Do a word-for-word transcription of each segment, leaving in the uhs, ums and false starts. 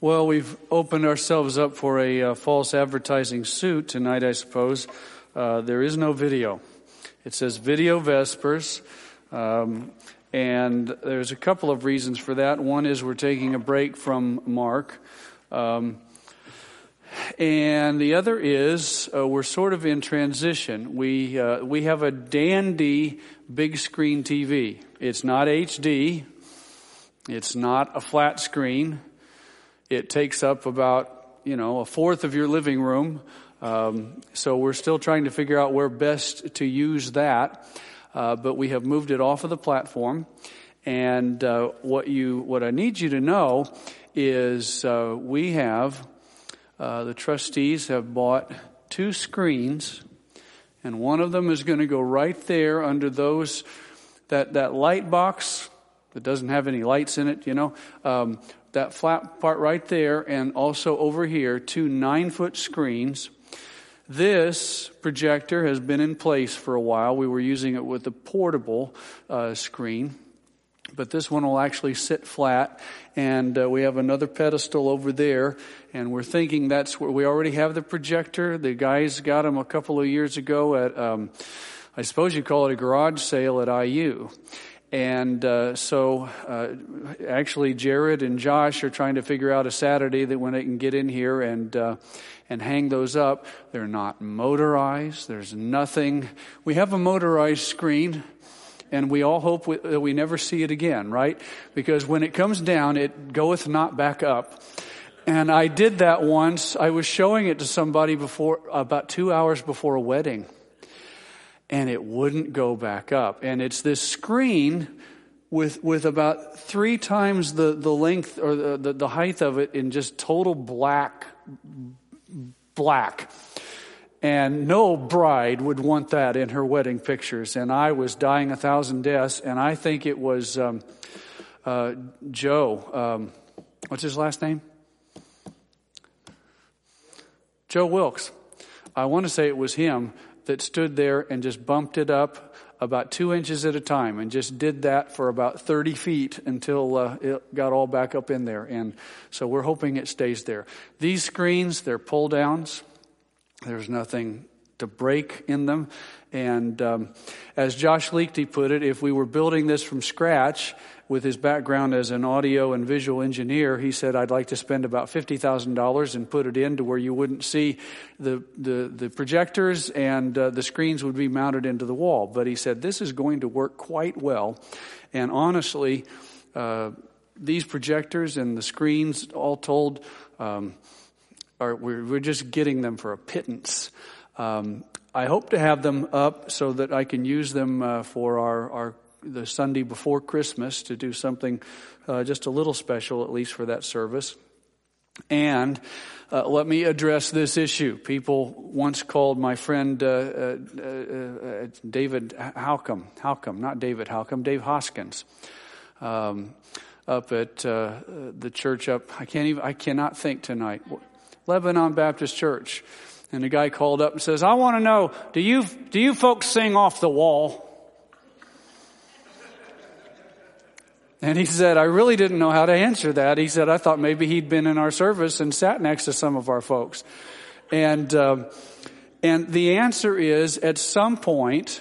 Well, we've opened ourselves up for a uh, false advertising suit tonight, I suppose. Uh, there is no video. It says Video Vespers, um, and there's a couple of reasons for that. One is we're taking a break from Mark, um, and the other is uh, we're sort of in transition. We uh, we have a dandy big screen T V. It's not H D. It's not a flat screen. It takes up about, you know, a fourth of your living room. Um, so we're still trying to figure out where best to use that. Uh, but we have moved it off of the platform. And uh, what you, what I need you to know is uh, we have, uh, the trustees have bought two screens. And one of them is going to go right there under those, that, that light box that doesn't have any lights in it, you know. Um, That flat part right there, and also over here, two nine-foot screens. This projector has been in place for a while. We were using it with a portable uh, screen. But this one will actually sit flat. And uh, we have another pedestal over there. And we're thinking that's where we already have the projector. The guys got them a couple of years ago at, um, I suppose you call it a garage sale at I U. And uh, so uh, actually Jared and Josh are trying to figure out a Saturday that when they can get in here and uh, and hang those up. They're not motorized. There's nothing. We have a motorized screen, and we all hope we, that we never see it again, right? Because when it comes down, it goeth not back up. And I did that once. I was showing it to somebody before about two hours before a wedding. And it wouldn't go back up. And it's this screen with with about three times the, the length or the, the, the height of it in just total black, black. And no bride would want that in her wedding pictures. And I was dying a thousand deaths. And I think it was um, uh, Joe. Um, what's his last name? Joe Wilkes. I want to say it was him that stood there and just bumped it up about two inches at a time and just did that for about thirty feet until uh, it got all back up in there. And so we're hoping it stays there. These screens, they're pull downs. There's nothing to break in them. And um, as Josh Leakty put it, if we were building this from scratch with his background as an audio and visual engineer, he said, I'd like to spend about fifty thousand dollars and put it in to where you wouldn't see the, the, the projectors and uh, the screens would be mounted into the wall. But he said, this is going to work quite well. And honestly, uh, these projectors and the screens, all told, um, are we're, we're just getting them for a pittance. Um, I hope to have them up so that I can use them uh, for our, our the Sunday before Christmas to do something uh, just a little special, at least for that service. And uh, let me address this issue. People once called my friend uh, uh, uh, David Halcomb, Halcomb, not David Halcomb, Dave Hoskins, um, up at uh, the church up. I can't even. I cannot think tonight. Lebanon Baptist Church. And the guy called up and says, I want to know, do you do you folks sing off the wall? And he said, I really didn't know how to answer that. He said, I thought maybe he'd been in our service and sat next to some of our folks. And um, and the answer is, at some point,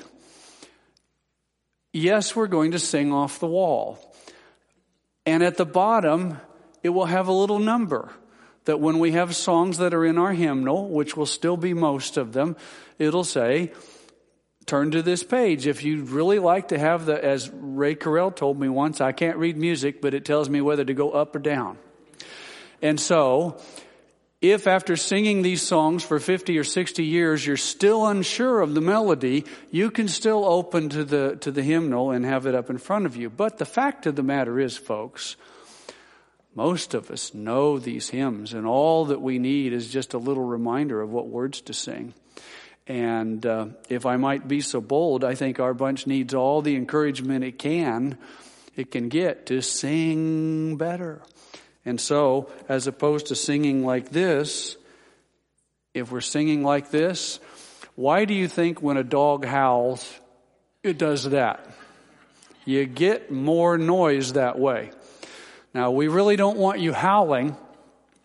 yes, we're going to sing off the wall. And at the bottom, it will have a little number. That when we have songs that are in our hymnal, which will still be most of them, it'll say, turn to this page. If you'd really like to have the, as Ray Carell told me once, I can't read music, but it tells me whether to go up or down. And so, if after singing these songs for fifty or sixty years, you're still unsure of the melody, you can still open to the, to the hymnal and have it up in front of you. But the fact of the matter is, folks, most of us know these hymns, and all that we need is just a little reminder of what words to sing. And uh, if I might be so bold, I think our bunch needs all the encouragement it can, it can get to sing better. And so, as opposed to singing like this, if we're singing like this, why do you think when a dog howls, it does that? You get more noise that way. Now, we really don't want you howling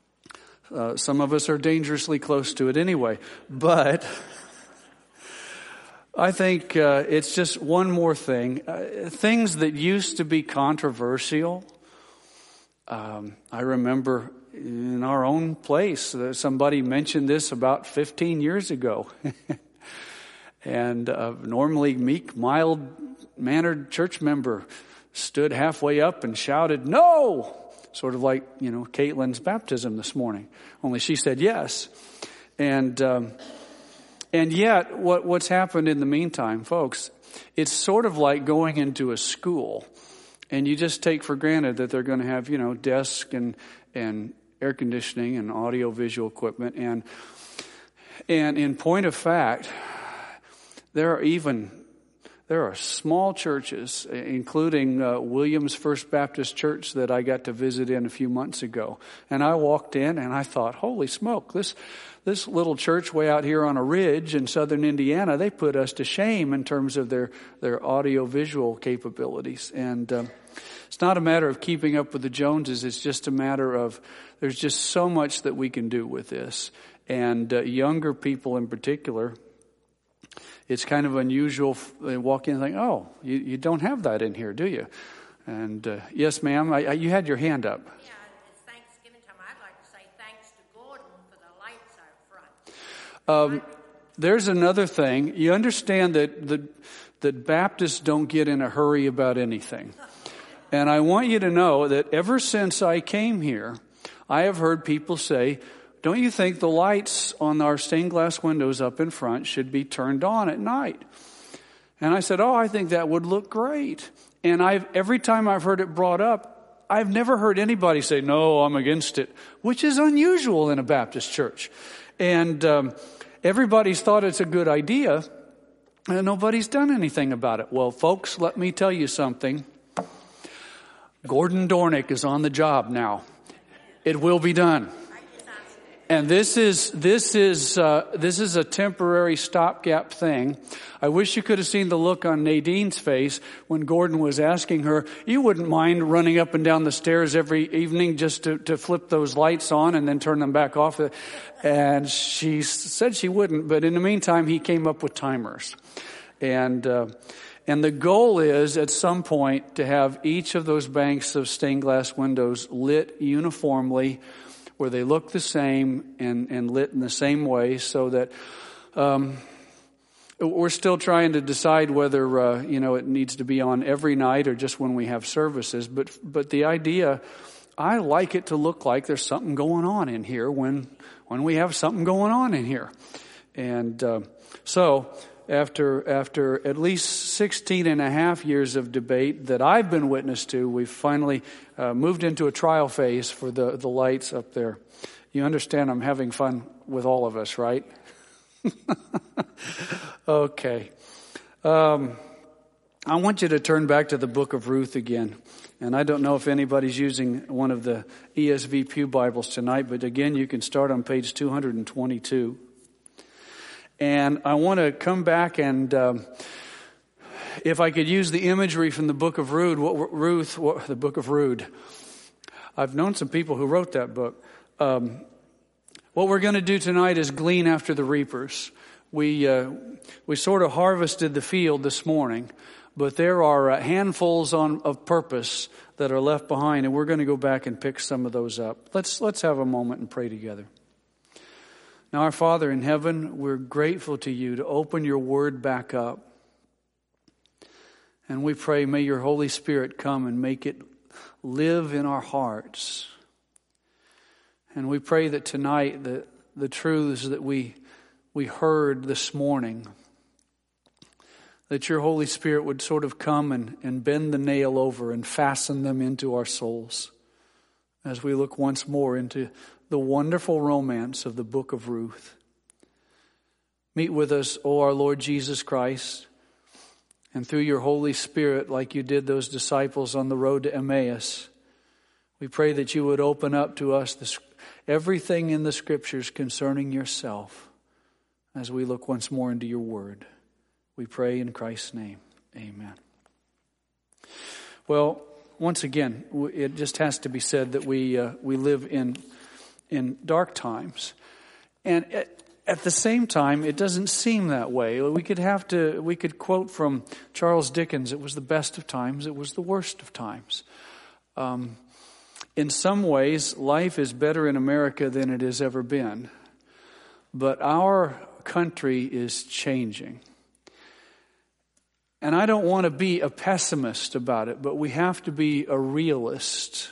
Uh, some of us are dangerously close to it anyway. But I think uh, it's just one more thing. Uh, things that used to be controversial. Um, I remember in our own place, uh, somebody mentioned this about fifteen years ago. And a normally meek, mild-mannered church member stood halfway up and shouted, "No!" Sort of like, you know, Caitlin's baptism this morning. Only she said yes. And um, and yet, what what's happened in the meantime, folks, it's sort of like going into a school. And you just take for granted that they're going to have, you know, desks and, and air conditioning and audio visual equipment. And, and in point of fact, there are even, there are small churches, including uh, Williams First Baptist Church that I got to visit in a few months ago. And I walked in and I thought, holy smoke, this, this little church way out here on a ridge in southern Indiana, they put us to shame in terms of their, their audio visual capabilities. And um, it's not a matter of keeping up with the Joneses. It's just a matter of, there's just so much that we can do with this. And uh, younger people in particular, it's kind of unusual. They walk in and think, oh, you, you don't have that in here, do you? And uh, yes, ma'am, I, I, you had your hand up. Yeah, it's Thanksgiving time. I'd like to say thanks to Gordon for the lights out front. Um, there's another thing. You understand that the, that Baptists don't get in a hurry about anything. And I want you to know that ever since I came here, I have heard people say, don't you think the lights on our stained glass windows up in front should be turned on at night? And I said, oh, I think that would look great. And I've every time I've heard it brought up, I've never heard anybody say, no, I'm against it, which is unusual in a Baptist church. And um, everybody's thought it's a good idea, and nobody's done anything about it. Well, folks, let me tell you something. Gordon Dornick is on the job now. It will be done. And this is this is uh, this is a temporary stopgap thing. I wish you could have seen the look on Nadine's face when Gordon was asking her, "You wouldn't mind running up and down the stairs every evening just to, to flip those lights on and then turn them back off?" And she said she wouldn't. But in the meantime, he came up with timers, and uh, and the goal is at some point to have each of those banks of stained glass windows lit uniformly, where they look the same and, and lit in the same way, so that um, we're still trying to decide whether uh, you know it needs to be on every night or just when we have services. But but the idea, I like it to look like there's something going on in here when when we have something going on in here. And uh, so after after at least sixteen and a half years of debate that I've been witness to, we've finally uh, moved into a trial phase for the, the lights up there. You understand I'm having fun with all of us, right? Okay. Um, I want you to turn back to the book of Ruth again. And I don't know if anybody's using one of the E S V Pew Bibles tonight, but again, you can start on page two hundred twenty-two. And I want to come back and, um, if I could use the imagery from the book of Ruth, what, Ruth, what, the book of Ruth. I've known some people who wrote that book. Um, what we're going to do tonight is glean after the reapers. We uh, we sort of harvested the field this morning, but there are uh, handfuls on of purpose that are left behind, and we're going to go back and pick some of those up. Let's let's have a moment and pray together. Now, our Father in heaven, we're grateful to you to open your word back up. And we pray, may your Holy Spirit come and make it live in our hearts. And we pray that tonight the, the truths that we, we heard this morning, that your Holy Spirit would sort of come and, and bend the nail over and fasten them into our souls as we look once more into the wonderful romance of the book of Ruth. Meet with us, O our Lord Jesus Christ, and through your Holy Spirit, like you did those disciples on the road to Emmaus, we pray that you would open up to us the, everything in the Scriptures concerning yourself as we look once more into your word. We pray in Christ's name. Amen. Well, once again, it just has to be said that we uh, we live in in dark times. And at, at the same time, it doesn't seem that way. We could have to, we could quote from Charles Dickens, it was the best of times, it was the worst of times. Um, in some ways, life is better in America than it has ever been. But our country is changing. And I don't want to be a pessimist about it, but we have to be a realist.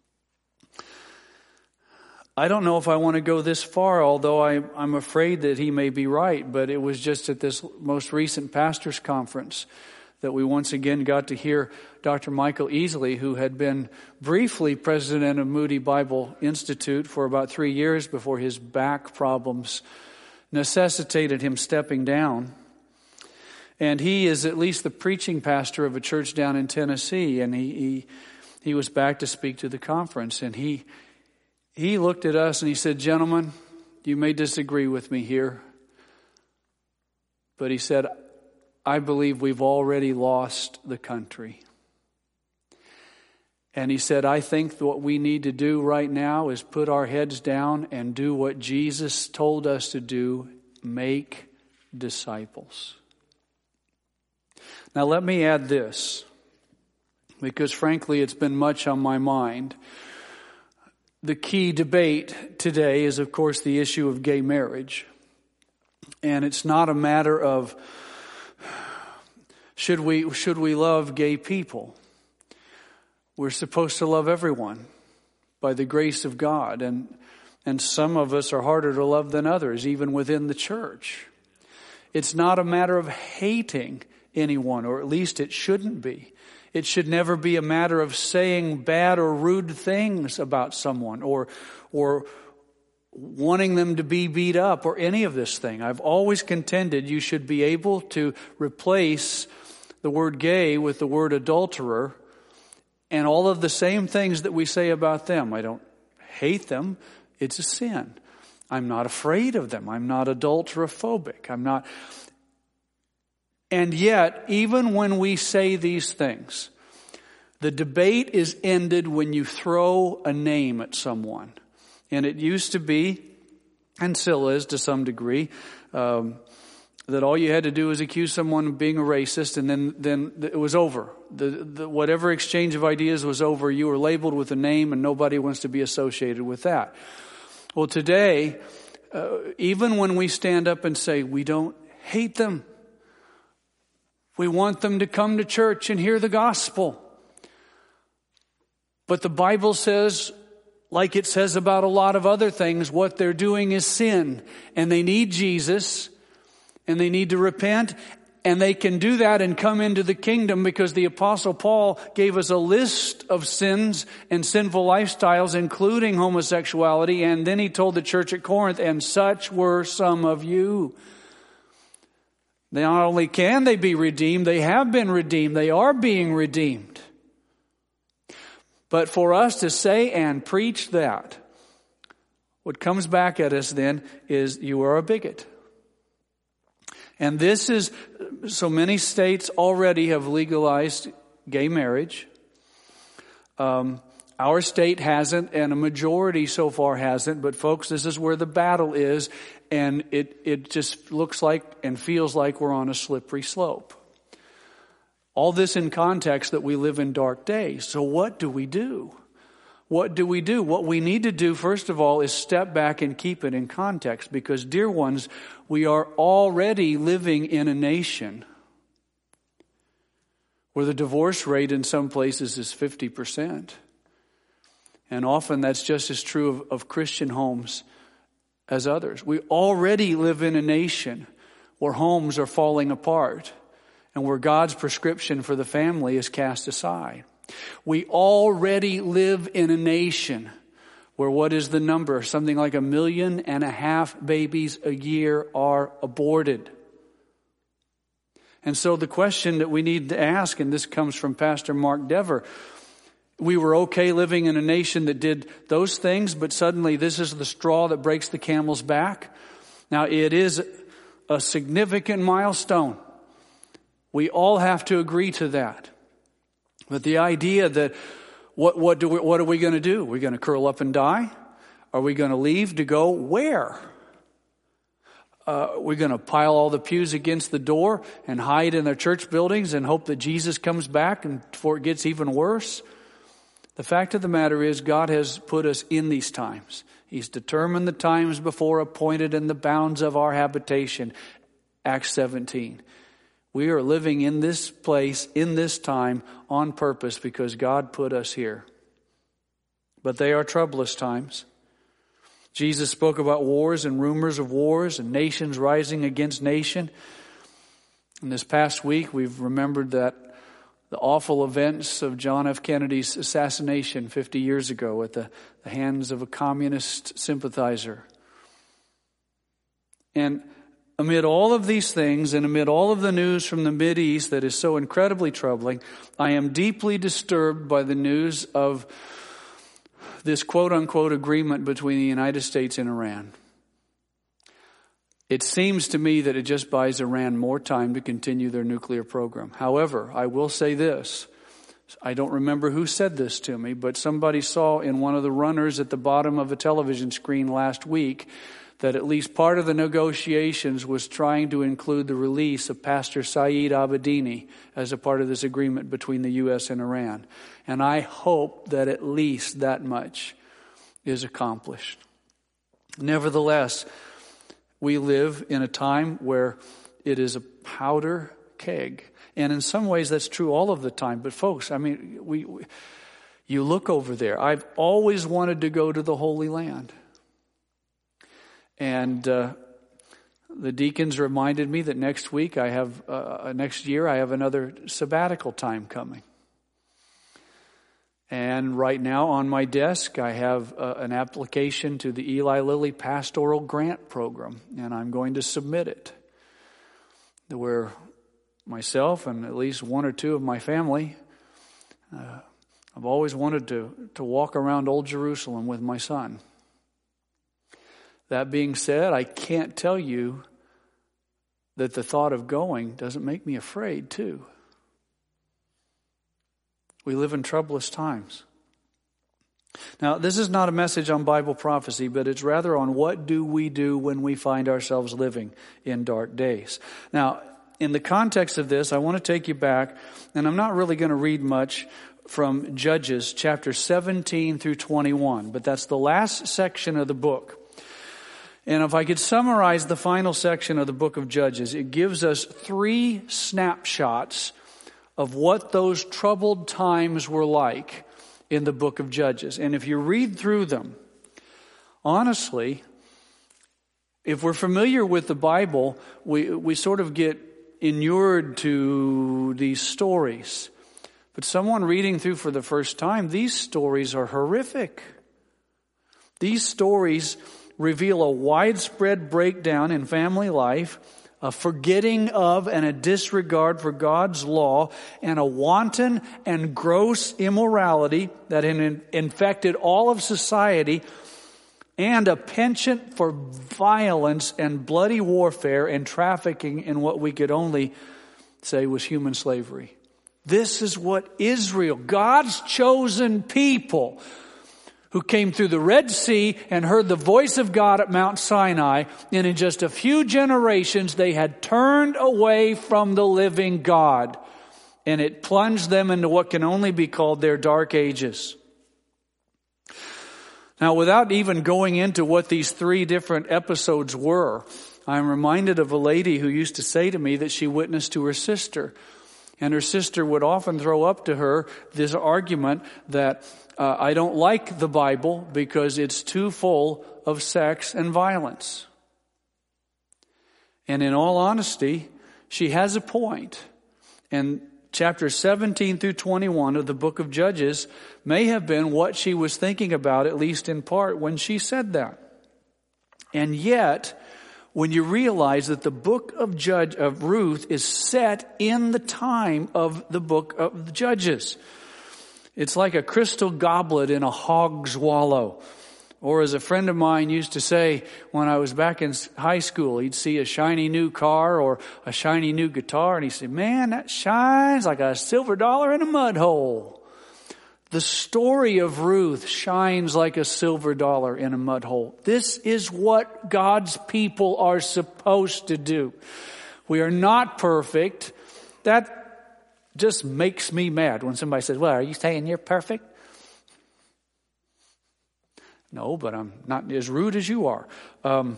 I don't know if I want to go this far, although I, I'm afraid that he may be right, but it was just at this most recent pastors' conference that we once again got to hear Doctor Michael Easley, who had been briefly president of Moody Bible Institute for about three years before his back problems necessitated him stepping down. And he is at least the preaching pastor of a church down in Tennessee, and he he, he was back to speak to the conference, and he he looked at us and he said, "Gentlemen, you may disagree with me here, but he said, I believe we've already lost the country." And he said, "I think what we need to do right now is put our heads down and do what Jesus told us to do, make disciples." Now let me add this, because frankly it's been much on my mind. The key debate today is, of course, the issue of gay marriage. And it's not a matter of should we should we love gay people. We're supposed to love everyone by the grace of God. And, and some of us are harder to love than others, even within the church. It's not a matter of hating anyone, or at least it shouldn't be. It should never be a matter of saying bad or rude things about someone, or or wanting them to be beat up, or any of this thing. I've always contended you should be able to replace the word gay with the word adulterer, and all of the same things that we say about them. I don't hate them. It's a sin. I'm not afraid of them. I'm not adulterophobic. I'm not... And yet, even when we say these things, the debate is ended when you throw a name at someone. And it used to be, and still is to some degree, um, that all you had to do was accuse someone of being a racist, and then, then it was over. The, the, whatever exchange of ideas was over. You were labeled with a name, and nobody wants to be associated with that. Well, today, uh, even when we stand up and say we don't hate them, we want them to come to church and hear the gospel. But the Bible says, like it says about a lot of other things, what they're doing is sin. And they need Jesus. And they need to repent. And they can do that and come into the kingdom, because the Apostle Paul gave us a list of sins and sinful lifestyles, including homosexuality. And then he told the church at Corinth, and such were some of you. Not only can they be redeemed, they have been redeemed. They are being redeemed. But for us to say and preach that, what comes back at us then is you are a bigot. And this is, so many states already have legalized gay marriage. Um, our state hasn't, and a majority so far hasn't. But folks, this is where the battle is. And it, it just looks like and feels like we're on a slippery slope. All this in context that we live in dark days. So what do we do? What do we do? What we need to do, first of all, is step back and keep it in context. Because, dear ones, we are already living in a nation where the divorce rate in some places is fifty percent. And often that's just as true of, of Christian homes as others. We already live in a nation where homes are falling apart and where God's prescription for the family is cast aside. We already live in a nation where what is the number? Something like a million and a half babies a year are aborted. And so the question that we need to ask, and this comes from Pastor Mark Dever, we were okay living in a nation that did those things, but suddenly this is the straw that breaks the camel's back. Now, it is a significant milestone. We all have to agree to that. But the idea that what what do we, what are we going to do? We're going to curl up and die? Are we going to leave to go where? Uh, we're going to pile all the pews against the door and hide in their church buildings and hope that Jesus comes back and before it gets even worse? The fact of the matter is, God has put us in these times. He's determined the times before appointed and the bounds of our habitation. Acts seventeen. We are living in this place, in this time, on purpose because God put us here. But they are troublous times. Jesus spoke about wars and rumors of wars and nations rising against nation. In this past week, we've remembered that the awful events of John F. Kennedy's assassination fifty years ago at the, the hands of a communist sympathizer. And amid all of these things and amid all of the news from the Mideast that is so incredibly troubling, I am deeply disturbed by the news of this quote-unquote agreement between the United States and Iran. It seems to me that it just buys Iran more time to continue their nuclear program. However, I will say this. I don't remember who said this to me, but somebody saw in one of the runners at the bottom of a television screen last week that at least part of the negotiations was trying to include the release of Pastor Saeed Abedini as a part of this agreement between the U S and Iran. And I hope that at least that much is accomplished. Nevertheless, we live in a time where it is a powder keg. And in some ways that's true all of the time. But folks, I mean, we, we you look over there. I've always wanted to go to the Holy Land. And uh, the deacons reminded me that next week I have, uh, next year I have another sabbatical time coming. And right now on my desk I have uh, an application to the Eli Lilly Pastoral Grant Program, and I'm going to submit it. Where myself and at least one or two of my family, uh, I've always wanted to, to walk around Old Jerusalem with my son. That being said, I can't tell you that the thought of going doesn't make me afraid too. We live in troublous times. Now, this is not a message on Bible prophecy, but it's rather on what do we do when we find ourselves living in dark days. Now, in the context of this, I want to take you back, and I'm not really going to read much from Judges chapter seventeen through twenty-one, but that's the last section of the book. And if I could summarize the final section of the book of Judges, it gives us three snapshots of what those troubled times were like in the book of Judges. And if you read through them, honestly, if we're familiar with the Bible, we, we sort of get inured to these stories. But someone reading through for the first time, these stories are horrific. These stories reveal a widespread breakdown in family life, a forgetting of and a disregard for God's law, and a wanton and gross immorality that had infected all of society, and a penchant for violence and bloody warfare and trafficking in what we could only say was human slavery. This is what Israel, God's chosen people, who came through the Red Sea and heard the voice of God at Mount Sinai, and in just a few generations they had turned away from the living God, and it plunged them into what can only be called their dark ages. Now, without even going into what these three different episodes were, I'm reminded of a lady who used to say to me that she witnessed to her sister. And her sister would often throw up to her this argument that uh, I don't like the Bible because it's too full of sex and violence. And in all honesty, she has a point. And chapters seventeen through twenty-one of the book of Judges may have been what she was thinking about, at least in part, when she said that. And yet, when you realize that the book of Judge of Ruth is set in the time of the book of the Judges. It's like a crystal goblet in a hog's wallow. Or as a friend of mine used to say when I was back in high school, he'd see a shiny new car or a shiny new guitar, and he'd say, man, that shines like a silver dollar in a mud hole. The story of Ruth shines like a silver dollar in a mud hole. This is what God's people are supposed to do. We are not perfect. That just makes me mad when somebody says, well, are you saying you're perfect? No, but I'm not as rude as you are. Um,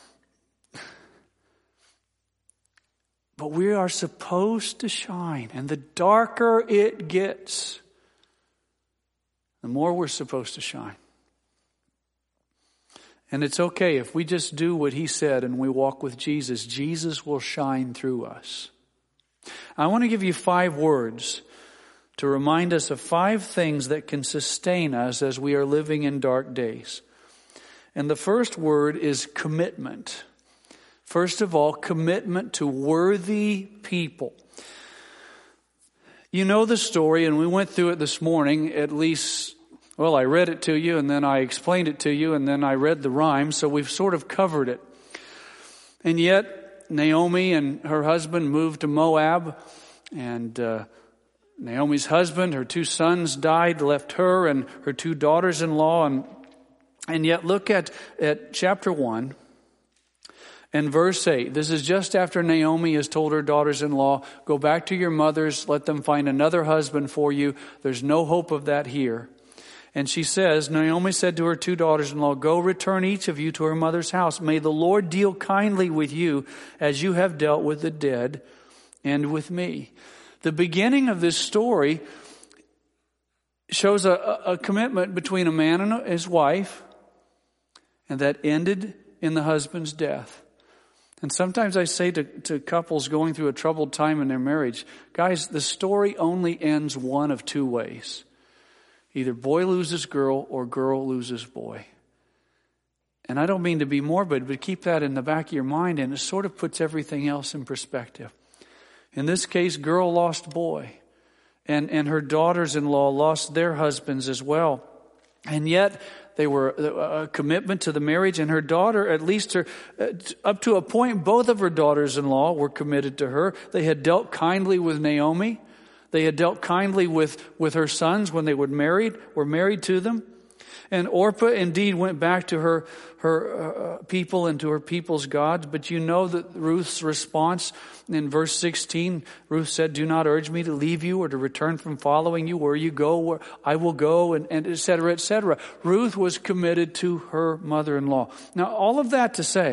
but we are supposed to shine. And the darker it gets, the more we're supposed to shine. And it's okay if we just do what he said and we walk with Jesus. Jesus will shine through us. I want to give you five words to remind us of five things that can sustain us as we are living in dark days. And the first word is commitment. First of all, commitment to worthy people. You know the story, and we went through it this morning, at least, well, I read it to you, and then I explained it to you, and then I read the rhyme, so we've sort of covered it. And yet, Naomi and her husband moved to Moab, and uh, Naomi's husband, her two sons died, left her and her two daughters-in-law, and and yet look at, at chapter one. And verse eight, this is just after Naomi has told her daughters-in-law, go back to your mothers, let them find another husband for you. There's no hope of that here. And she says, Naomi said to her two daughters-in-law, go return each of you to her mother's house. May the Lord deal kindly with you as you have dealt with the dead and with me. The beginning of this story shows a, a commitment between a man and his wife, and that ended in the husband's death. And sometimes I say to, to couples going through a troubled time in their marriage, guys, the story only ends one of two ways. Either boy loses girl or girl loses boy. And I don't mean to be morbid, but keep that in the back of your mind, and it sort of puts everything else in perspective. In this case, girl lost boy, and, and her daughters-in-law lost their husbands as well. And yet, they were a commitment to the marriage, and her daughter, at least her, up to a point, both of her daughters-in-law were committed to her. They had dealt kindly with Naomi. They had dealt kindly with, with her sons when they were married, were married to them. And Orpah indeed went back to her, her uh, people and to her people's gods. But you know that Ruth's response in verse sixteen, Ruth said, do not urge me to leave you or to return from following you. Where you go, where I will go, and, and et cetera, et cetera. Ruth was committed to her mother-in-law. Now, all of that to say,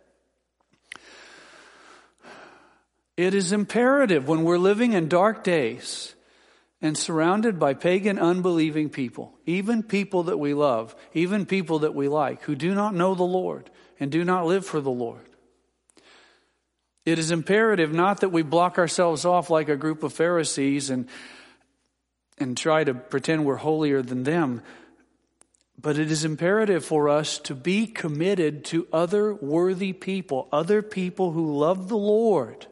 it is imperative when we're living in dark days and surrounded by pagan, unbelieving people, even people that we love, even people that we like, who do not know the Lord and do not live for the Lord. It is imperative not that we block ourselves off like a group of Pharisees and, and try to pretend we're holier than them, but it is imperative for us to be committed to other worthy people, other people who love the Lord.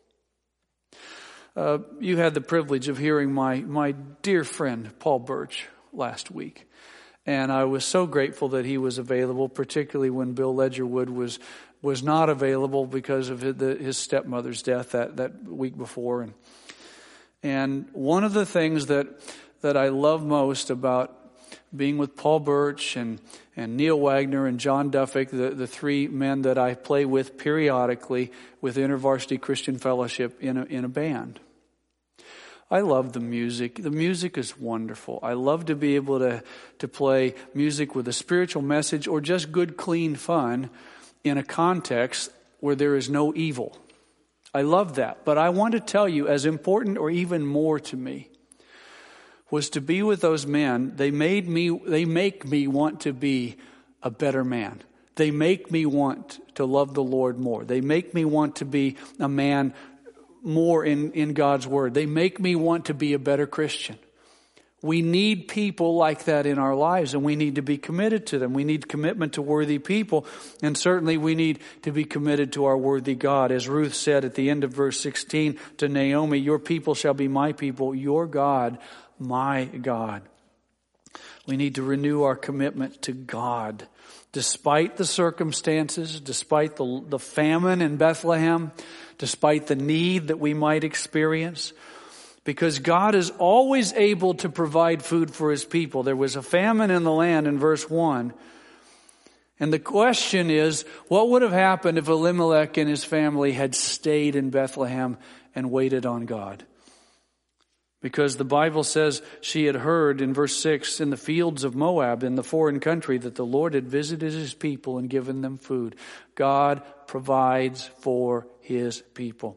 Uh, you had the privilege of hearing my, my dear friend, Paul Birch, last week. And I was so grateful that he was available, particularly when Bill Ledgerwood was, was not available because of his, the, his stepmother's death that, that week before. And, and one of the things that, that I love most about being with Paul Birch and, and Neil Wagner and John Duffick, the, the three men that I play with periodically with InterVarsity Christian Fellowship in a, in a band. I love the music. The music is wonderful. I love to be able to, to play music with a spiritual message or just good, clean fun in a context where there is no evil. I love that. But I want to tell you, as important or even more to me, was to be with those men. They made me, they make me want to be a better man. They make me want to love the Lord more. They make me want to be a man more in, in God's Word. They make me want to be a better Christian. We need people like that in our lives, and we need to be committed to them. We need commitment to worthy people, and certainly we need to be committed to our worthy God. As Ruth said at the end of verse sixteen to Naomi, your people shall be my people, your God, my God. We need to renew our commitment to God. Despite the circumstances, despite the, the famine in Bethlehem, despite the need that we might experience, Because God is always able to provide food for his people. There was a famine in the land in verse one. And the question is, what would have happened if Elimelech and his family had stayed in Bethlehem and waited on God? Because the Bible says she had heard in verse six, in the fields of Moab, in the foreign country, that the Lord had visited his people and given them food. God provides for his people.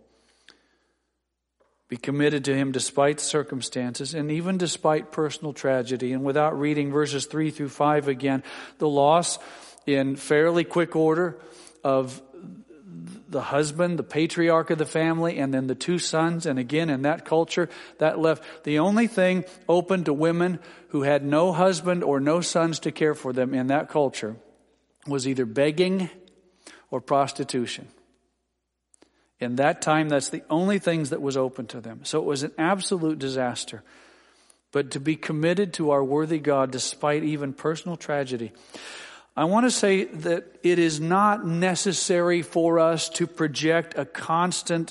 Be committed to him despite circumstances and even despite personal tragedy. And without reading verses three through five again, the loss in fairly quick order of the husband, the patriarch of the family, and then the two sons. And again, in that culture, that left the only thing open to women who had no husband or no sons to care for them in that culture was either begging or prostitution. In that time, that's the only things that was open to them. So it was an absolute disaster. But to be committed to our worthy God despite even personal tragedy. I want to say that it is not necessary for us to project a constant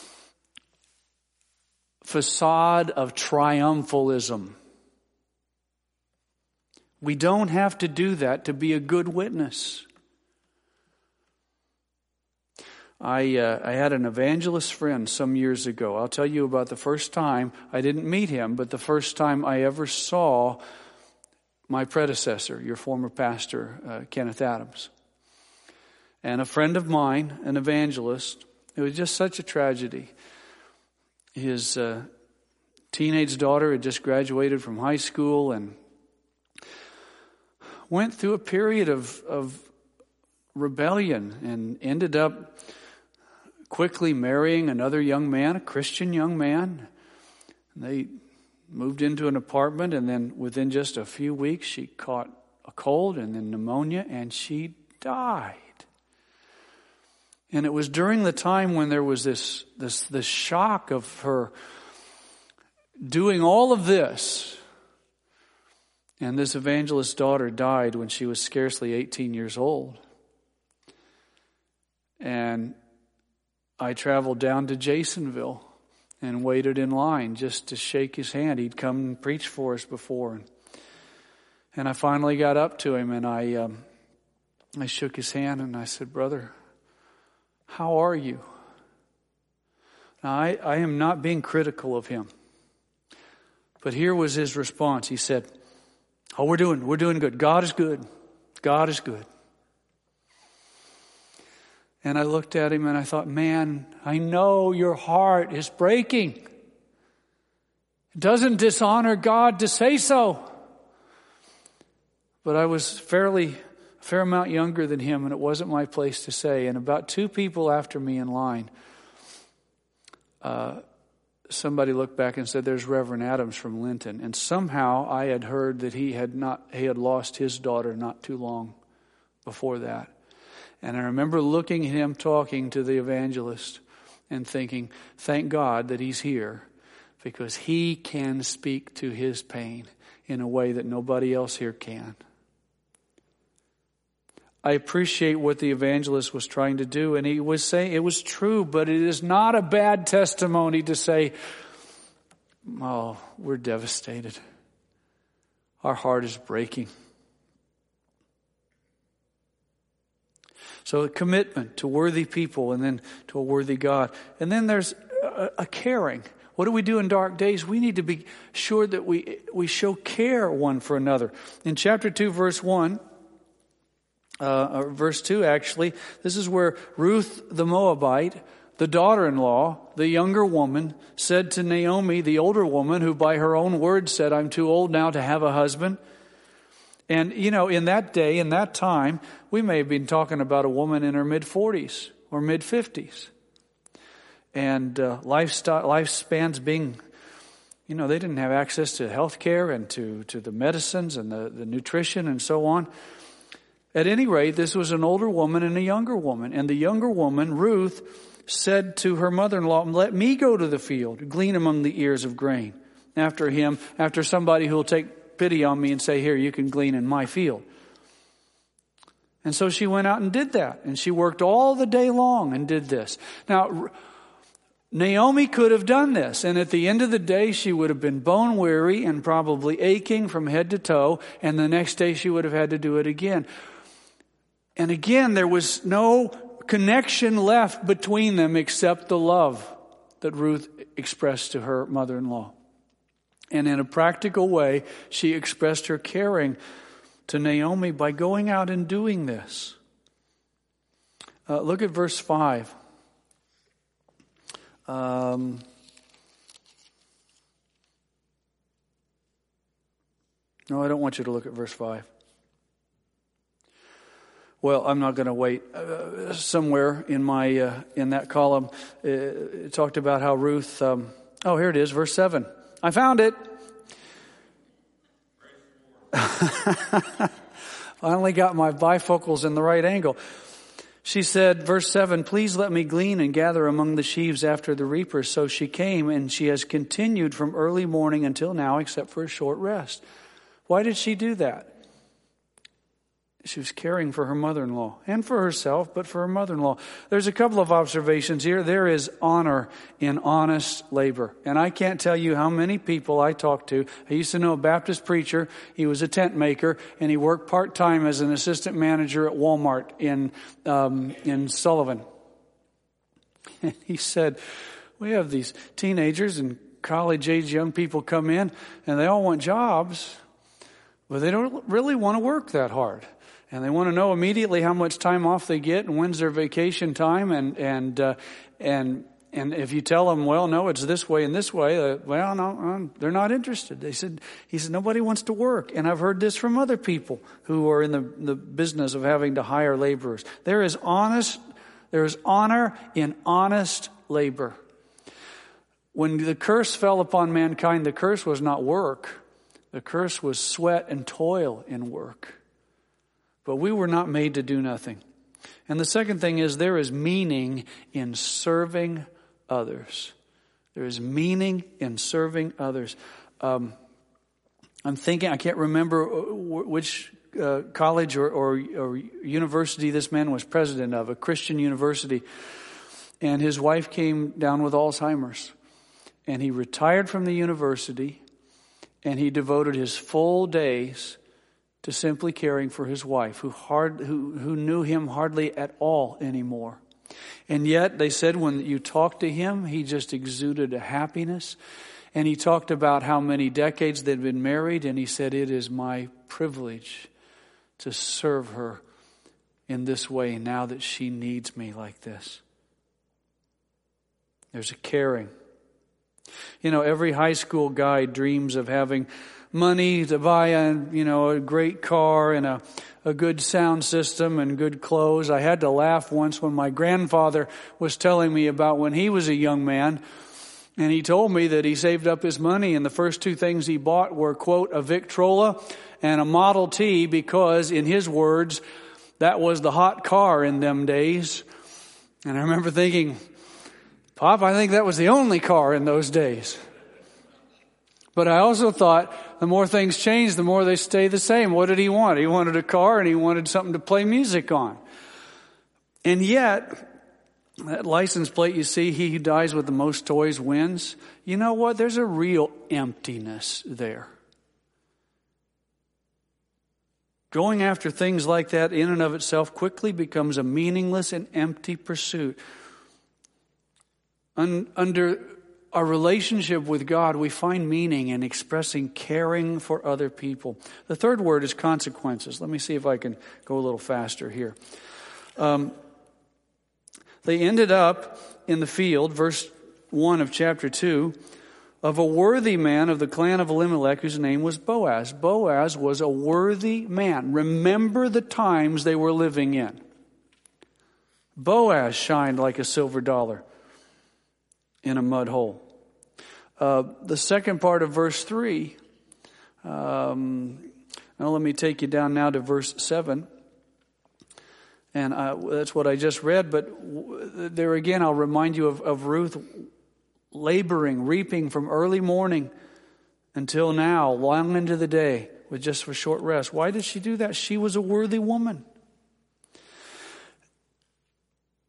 facade of triumphalism. We don't have to do that to be a good witness. I uh, I had an evangelist friend some years ago. I'll tell you about the first time. I didn't meet him, but the first time I ever saw my predecessor, your former pastor, uh, Kenneth Adams. And a friend of mine, an evangelist, it was just such a tragedy. His uh, teenage daughter had just graduated from high school and went through a period of, of rebellion and ended up quickly marrying another young man, a Christian young man. They moved into an apartment, and then within just a few weeks, she caught a cold and then pneumonia, and she died. And it was during the time when there was this, this, this shock of her doing all of this. And this evangelist's daughter died when she was scarcely eighteen years old. And I traveled down to Jasonville and waited in line just to shake his hand. He'd come and preach for us before. And I finally got up to him and I um, I shook his hand and I said, "Brother, how are you?" Now, I, I am not being critical of him. But here was his response. He said, "Oh, we're doing, we're doing good. God is good. God is good." And I looked at him and I thought, man, I know your heart is breaking. It doesn't dishonor God to say so. But I was fairly, a fair amount younger than him, and it wasn't my place to say. And about two people after me in line, uh, somebody looked back and said, "There's Reverend Adams from Linton." And somehow I had heard that he had not, he had lost his daughter not too long before that. And I remember looking at him talking to the evangelist and thinking, thank God that he's here, because he can speak to his pain in a way that nobody else here can. I appreciate what the evangelist was trying to do, and he was saying it was true, but it is not a bad testimony to say, oh, we're devastated. Our heart is breaking. So a commitment to worthy people and then to a worthy God. And then there's a, a caring. What do we do in dark days? We need to be sure that we we show care one for another. In chapter two, verse one, uh, or verse two actually, this is where Ruth the Moabite, the daughter-in-law, the younger woman, said to Naomi, the older woman, who by her own words said, "I'm too old now to have a husband." And, you know, in that day, in that time, we may have been talking about a woman in her mid-forties or mid-fifties. And uh, lifestyle, lifespans being, you know, they didn't have access to health care and to, to the medicines and the, the nutrition and so on. At any rate, this was an older woman and a younger woman. And the younger woman, Ruth, said to her mother-in-law, "Let me go to the field, glean among the ears of grain." After him, after somebody who will take pity on me and say, "Here, you can glean in my field." And so she went out and did that. And she worked all the day long and did this. Now, Naomi could have done this, and at the end of the day, she would have been bone weary and probably aching from head to toe, and the next day she would have had to do it again. And again, there was no connection left between them except the love that Ruth expressed to her mother-in-law. And in a practical way, she expressed her caring to Naomi by going out and doing this. Uh, look at verse five. Um, no, I don't want you to look at verse five. Well, I'm not going to wait. Uh, somewhere in my uh, in that column, uh, it talked about how Ruth. Um, oh, here it is, verse seven. I found it. I only got my bifocals in the right angle. She said, verse seven, please let me glean and gather among the sheaves after the reapers. So she came, and she has continued from early morning until now, except for a short rest. Why did she do that? She was caring for her mother-in-law and for herself, but for her mother-in-law. There's a couple of observations here. There is honor in honest labor. And I can't tell you how many people I talked to. I used to know a Baptist preacher. He was a tent maker, and he worked part-time as an assistant manager at Walmart in, um, in Sullivan. And he said, we have these teenagers and college-age young people come in, and they all want jobs, but they don't really want to work that hard. And they want to know immediately how much time off they get and when's their vacation time. And and uh, and and if you tell them, well, no, it's this way and this way, uh, well, no, no, they're not interested. They said, he said, nobody wants to work. And I've heard this from other people who are in the, the business of having to hire laborers. There is honest, there is honor in honest labor. When the curse fell upon mankind, the curse was not work. The curse was sweat and toil in work. But we were not made to do nothing. And the second thing is there is meaning in serving others. There is meaning in serving others. Um, I'm thinking, I can't remember which uh, college or, or, or university this man was president of, a Christian university. And his wife came down with Alzheimer's. And he retired from the university, and he devoted his full days to simply caring for his wife, who hard, who, who knew him hardly at all anymore. And yet, they said when you talked to him, he just exuded a happiness. And he talked about how many decades they'd been married, and he said, it is my privilege to serve her in this way now that she needs me like this. There's a caring. You know, every high school guy dreams of having money to buy a, you know, a great car and a, a good sound system and good clothes. I had to laugh once when my grandfather was telling me about when he was a young man, and he told me that he saved up his money, and the first two things he bought were, quote, a Victrola and a Model T, because in his words, that was the hot car in them days. And I remember thinking, Pop, I think that was the only car in those days. But I also thought the more things change, the more they stay the same. What did he want? He wanted a car, and he wanted something to play music on. And yet, that license plate you see, he who dies with the most toys wins. You know what? There's a real emptiness there. Going after things like that in and of itself quickly becomes a meaningless and empty pursuit. Un- under our relationship with God, we find meaning in expressing caring for other people. The third word is consequences. Let me see if I can go a little faster here. Um, they ended up in the field, verse one of chapter two, of a worthy man of the clan of Elimelech whose name was Boaz. Boaz was a worthy man. Remember the times they were living in. Boaz shined like a silver dollar in a mud hole. Uh, the second part of verse three, um, now let me take you down now to verse seven. And uh, that's what I just read, but w- there again I'll remind you of, of Ruth laboring, reaping from early morning until now, long into the day, with just for short rest. Why did she do that? She was a worthy woman.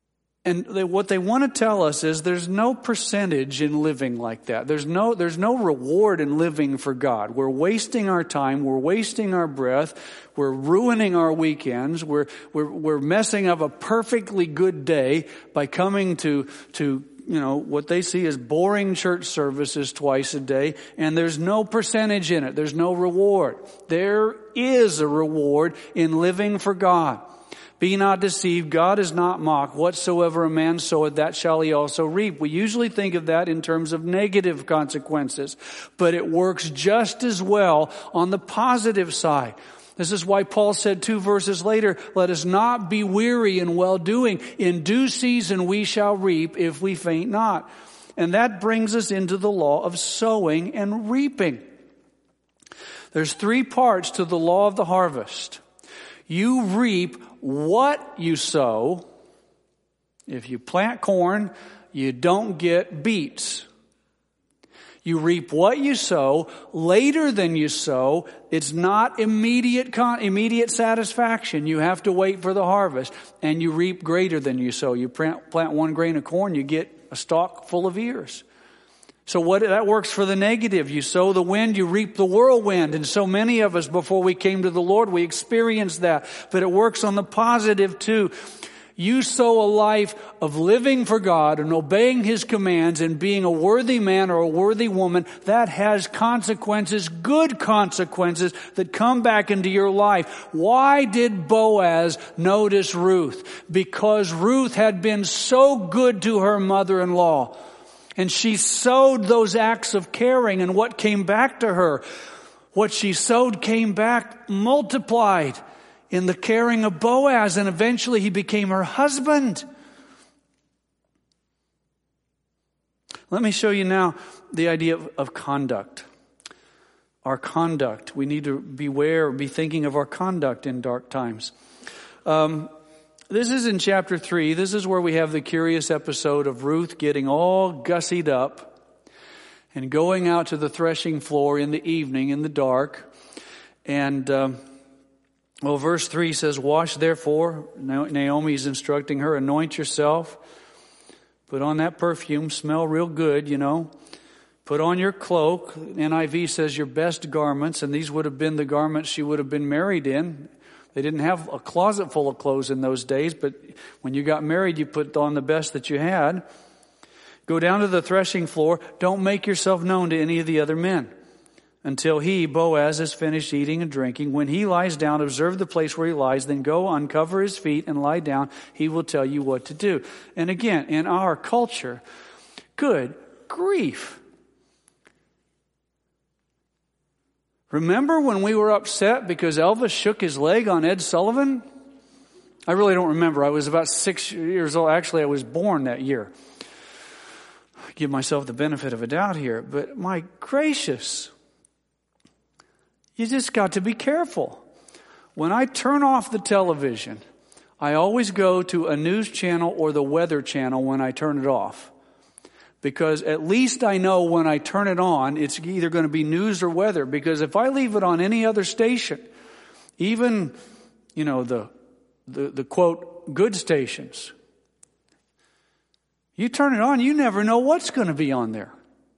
And they, what they want to tell us is there's no percentage in living like that. There's no, there's no reward in living for God. We're wasting our time. We're wasting our breath. We're ruining our weekends. We're, we're, we're messing up a perfectly good day by coming to, to, you know, what they see as boring church services twice a day. And there's no percentage in it. There's no reward. There is a reward in living for God. Be not deceived, God is not mocked. Whatsoever a man soweth, that shall he also reap. We usually think of that in terms of negative consequences, but it works just as well on the positive side. This is why Paul said two verses later, let us not be weary in well-doing. In due season we shall reap if we faint not. And that brings us into the law of sowing and reaping. There's three parts to the law of the harvest. You reap what you sow. If you plant corn, you don't get beets. You reap what you sow later than you sow. It's not immediate con- immediate satisfaction. You have to wait for the harvest. And you reap greater than you sow. You plant, plant one grain of corn, you get a stalk full of ears. So what, that works for the negative. You sow the wind, you reap the whirlwind. And so many of us, before we came to the Lord, we experienced that. But it works on the positive too. You sow a life of living for God and obeying His commands and being a worthy man or a worthy woman. That has consequences, good consequences that come back into your life. Why did Boaz notice Ruth? Because Ruth had been so good to her mother-in-law. And she sowed those acts of caring, and what came back to her, what she sowed came back multiplied in the caring of Boaz, and eventually he became her husband. Let me show you now the idea of, of conduct. Our conduct. We need to beware, be thinking of our conduct in dark times. Um, This is in chapter three. This is where we have the curious episode of Ruth getting all gussied up and going out to the threshing floor in the evening in the dark. And, um, well, verse three says, wash therefore, Naomi's instructing her, anoint yourself, put on that perfume, smell real good, you know. Put on your cloak. N I V says your best garments, and these would have been the garments she would have been married in. They didn't have a closet full of clothes in those days, but when you got married, you put on the best that you had. Go down to the threshing floor. Don't make yourself known to any of the other men until he, Boaz, is finished eating and drinking. When he lies down, observe the place where he lies, then go uncover his feet and lie down. He will tell you what to do. And again, in our culture, good grief. Remember when we were upset because Elvis shook his leg on Ed Sullivan? I really don't remember. I was about six years old. Actually, I was born that year. I give myself the benefit of a doubt here. But my gracious, you just got to be careful. When I turn off the television, I always go to a news channel or the weather channel when I turn it off. Because at least I know when I turn it on, it's either going to be news or weather. Because if I leave it on any other station, even, you know, the, the, the quote, good stations, you turn it on, you never know what's going to be on there.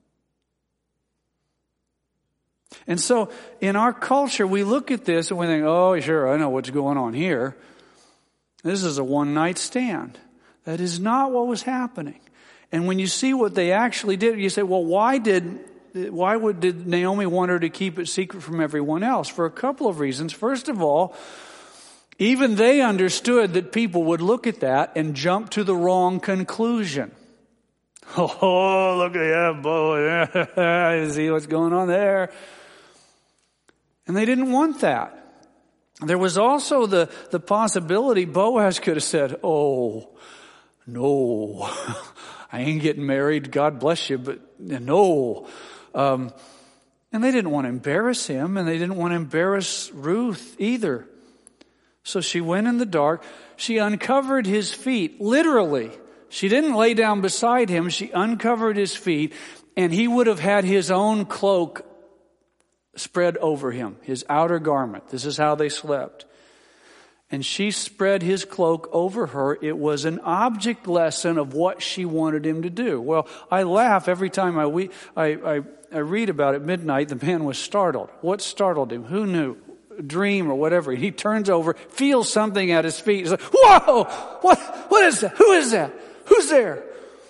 And so in our culture, we look at this and we think, oh, sure, I know what's going on here. This is a one-night stand. That is not what was happening. And when you see what they actually did, you say, well, why did, why would, did Naomi want her to keep it secret from everyone else? For a couple of reasons. First of all, even they understood that people would look at that and jump to the wrong conclusion. Oh, look at that boy. You see what's going on there? And they didn't want that. There was also the, the possibility Boaz could have said, oh, no, I ain't getting married. God bless you, but no. Um, and they didn't want to embarrass him, and they didn't want to embarrass Ruth either. So she went in the dark. She uncovered his feet, literally. She didn't lay down beside him. She uncovered his feet, and he would have had his own cloak spread over him, his outer garment. This is how they slept. and she spread his cloak over her. It was an object lesson of what she wanted him to do. Well, I laugh every time I, we, I, I, I read about at midnight, the man was startled. What startled him? Who knew? A dream or whatever. He turns over, feels something at his feet. He's like, whoa! What, what is that? Who is that? Who's there?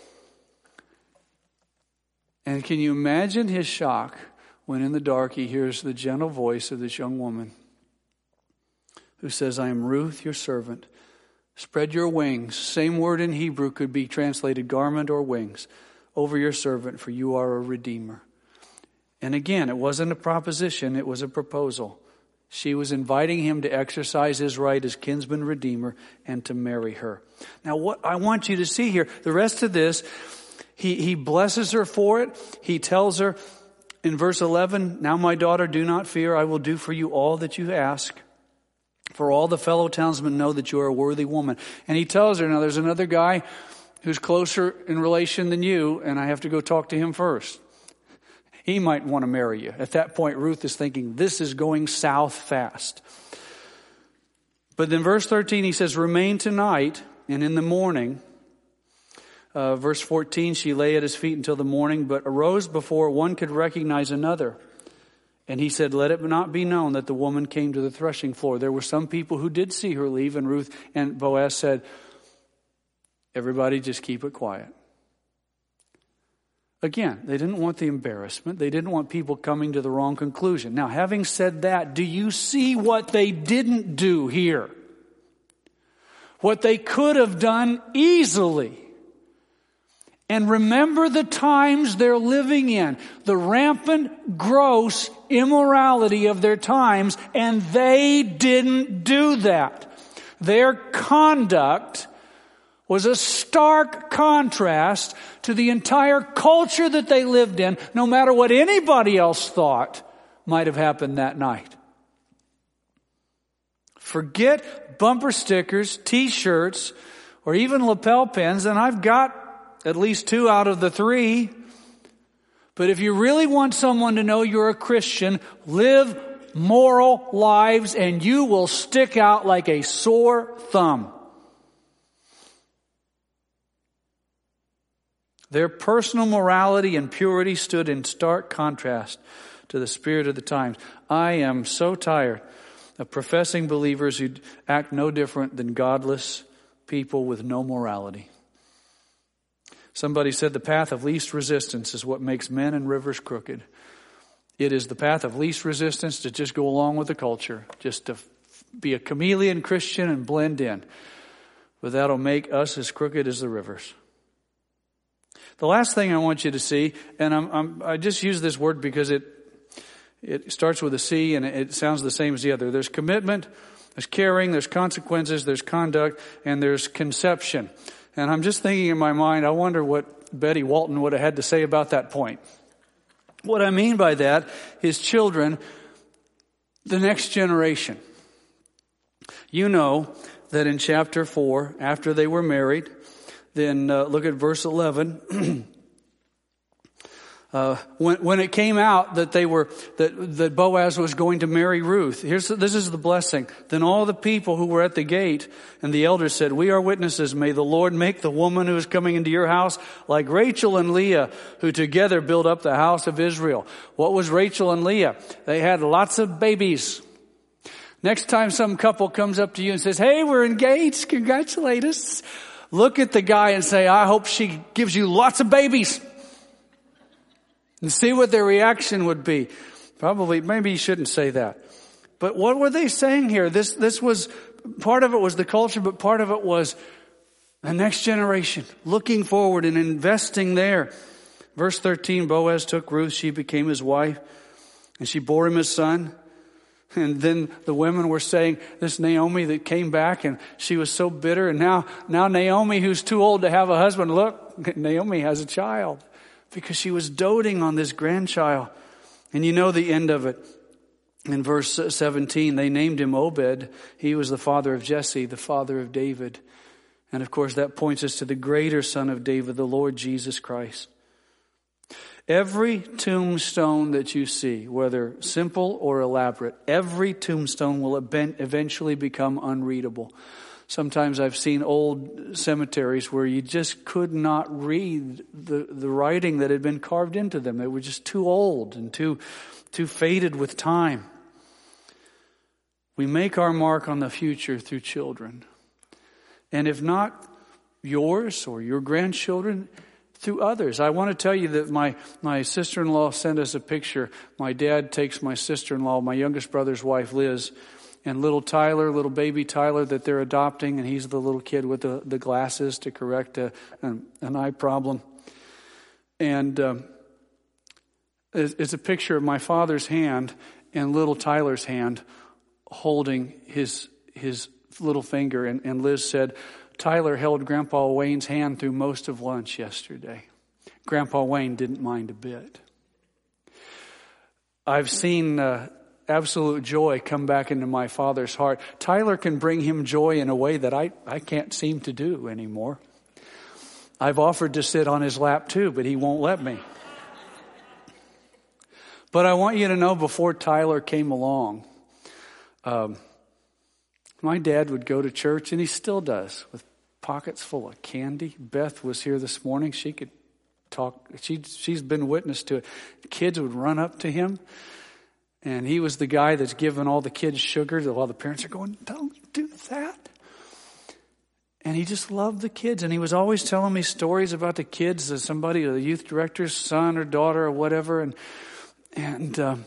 And can you imagine his shock when in the dark he hears the gentle voice of this young woman who says, I am Ruth, your servant. Spread your wings. Same word in Hebrew could be translated garment or wings over your servant, for you are a redeemer. And again, it wasn't a proposition, it was a proposal. She was inviting him to exercise his right as kinsman redeemer and to marry her. Now what I want you to see here, the rest of this, he, he blesses her for it. He tells her in verse eleven, now my daughter, do not fear. I will do for you all that you ask. For all the fellow townsmen know that you are a worthy woman. And he tells her, now there's another guy who's closer in relation than you, and I have to go talk to him first. He might want to marry you. At that point, Ruth is thinking, this is going south fast. But then verse thirteen, he says, remain tonight, and in the morning, uh, verse fourteen, she lay at his feet until the morning, but arose before one could recognize another. And he said, let it not be known that the woman came to the threshing floor. There were some people who did see her leave, and Ruth and Boaz said, everybody just keep it quiet. Again, they didn't want the embarrassment. They didn't want people coming to the wrong conclusion. Now, having said that, do you see what they didn't do here? What they could have done easily. And remember the times they're living in, the rampant, gross immorality of their times, and they didn't do that. Their conduct was a stark contrast to the entire culture that they lived in, no matter what anybody else thought might have happened that night. Forget bumper stickers, t-shirts, or even lapel pins, and I've got at least two out of the three. But if you really want someone to know you're a Christian, live moral lives and you will stick out like a sore thumb. Their personal morality and purity stood in stark contrast to the spirit of the times. I am so tired of professing believers who act no different than godless people with no morality. Somebody said the path of least resistance is what makes men and rivers crooked. It is the path of least resistance to just go along with the culture, just to be a chameleon Christian and blend in. But that'll make us as crooked as the rivers. The last thing I want you to see, and I'm, I'm, I just use this word because it it starts with a C and it sounds the same as the other. There's commitment, there's caring, there's consequences, there's conduct, and there's conception. And I'm just thinking in my mind, I wonder what Betty Walton would have had to say about that point. What I mean by that is children, the next generation. You know that in chapter four, after they were married, then uh, look at verse eleven. uh, when, when it came out that they were that, that Boaz was going to marry Ruth, here's this is the blessing. Then all the people who were at the gate and the elders said, "We are witnesses. May the Lord make the woman who is coming into your house like Rachel and Leah, who together built up the house of Israel." What was Rachel and Leah? They had lots of babies. Next time some couple comes up to you and says, "Hey, we're engaged. Congratulate us." Look at the guy and say, "I hope she gives you lots of babies." And see what their reaction would be. Probably, maybe you shouldn't say that. But what were they saying here? This, this was, part of it was the culture, but part of it was the next generation looking forward and investing there. Verse thirteen, Boaz took Ruth, she became his wife, and she bore him a son. And then the women were saying, this Naomi that came back and she was so bitter. And now, now Naomi, who's too old to have a husband, look, Naomi has a child because she was doting on this grandchild. And you know the end of it. In verse seventeen, they named him Obed. He was the father of Jesse, the father of David. And of course that points us to the greater son of David, the Lord Jesus Christ. Every tombstone that you see, whether simple or elaborate, every tombstone will eventually become unreadable. Sometimes I've seen old cemeteries where you just could not read the, the writing that had been carved into them. They were just too old and too, too faded with time. We make our mark on the future through children. And if not yours or your grandchildren, through others. I want to tell you that my, my sister-in-law sent us a picture. My dad takes my sister-in-law, my youngest brother's wife, Liz, and little Tyler, little baby Tyler that they're adopting, and he's the little kid with the, the glasses to correct a, an, an eye problem. And um, it's a picture of my father's hand and little Tyler's hand holding his his little finger. And, and Liz said, Tyler held Grandpa Wayne's hand through most of lunch yesterday. Grandpa Wayne didn't mind a bit. I've seen uh, absolute joy come back into my father's heart. Tyler can bring him joy in a way that I, I can't seem to do anymore. I've offered to sit on his lap too, but he won't let me. But I want you to know, before Tyler came along, um, my dad would go to church, and he still does, with pockets full of candy. Beth was here this morning. She could talk. She, she's been witness to it. The kids would run up to him, and he was the guy that's giving all the kids sugar while the parents are going, don't do that. And he just loved the kids. And he was always telling me stories about the kids, as somebody, the youth director's son or daughter or whatever. And, and um,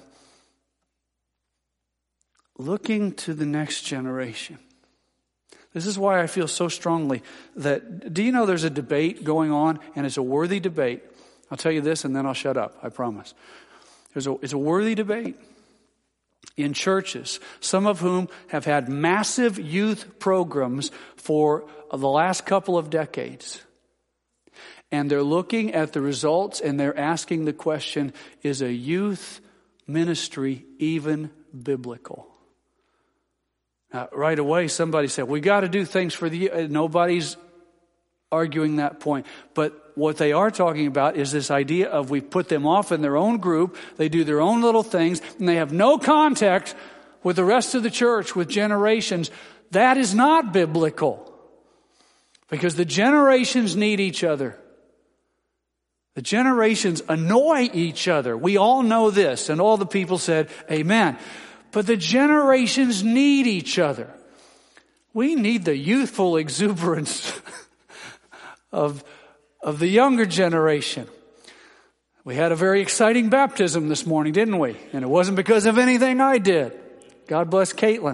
looking to the next generation. This is why I feel so strongly that, do you know there's a debate going on, and it's a worthy debate. I'll tell you this and then I'll shut up, I promise. There's a, it's a worthy debate in churches, some of whom have had massive youth programs for the last couple of decades. And they're looking at the results, and they're asking the question, is a youth ministry even biblical? Uh, right away, somebody said, we got to do things for the... Uh, nobody's arguing that point. But what they are talking about is this idea of we put them off in their own group, they do their own little things, and they have no contact with the rest of the church, with generations. That is not biblical. Because the generations need each other. The generations annoy each other. We all know this. And all the people said, amen. But the generations need each other. We need the youthful exuberance of, of the younger generation. We had a very exciting baptism this morning, didn't we? And it wasn't because of anything I did. God bless Caitlin.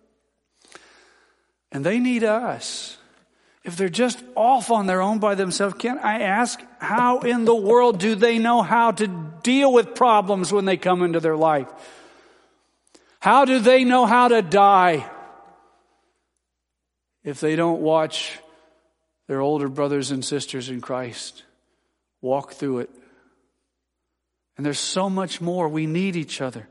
And they need us. If they're just off on their own by themselves, can I ask, how in the world do they know how to deal with problems when they come into their life? How do they know how to die if they don't watch their older brothers and sisters in Christ walk through it? And there's so much more. We need each other.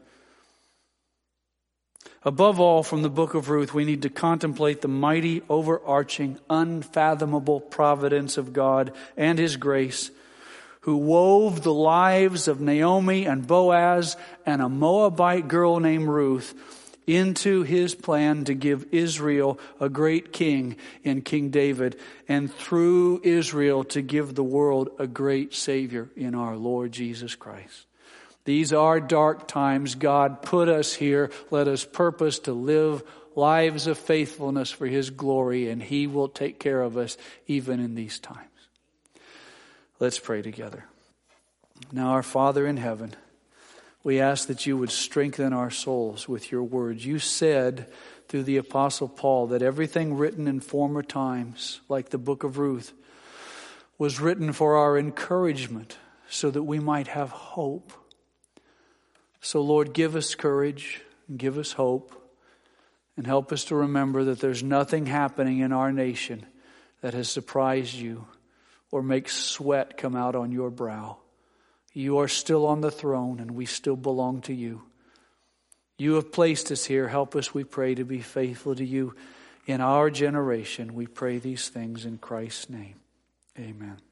Above all, from the book of Ruth, we need to contemplate the mighty, overarching, unfathomable providence of God and His grace, who wove the lives of Naomi and Boaz and a Moabite girl named Ruth into His plan to give Israel a great king in King David, and through Israel to give the world a great Savior in our Lord Jesus Christ. These are dark times. God put us here. Let us purpose to live lives of faithfulness for His glory, and He will take care of us even in these times. Let's pray together. Now, our Father in heaven, we ask that You would strengthen our souls with Your words. You said through the Apostle Paul that everything written in former times, like the book of Ruth, was written for our encouragement so that we might have hope. So, Lord, give us courage and give us hope, and help us to remember that there's nothing happening in our nation that has surprised You or makes sweat come out on Your brow. You are still on the throne, and we still belong to You. You have placed us here. Help us, we pray, to be faithful to You in our generation. We pray these things in Christ's name. Amen.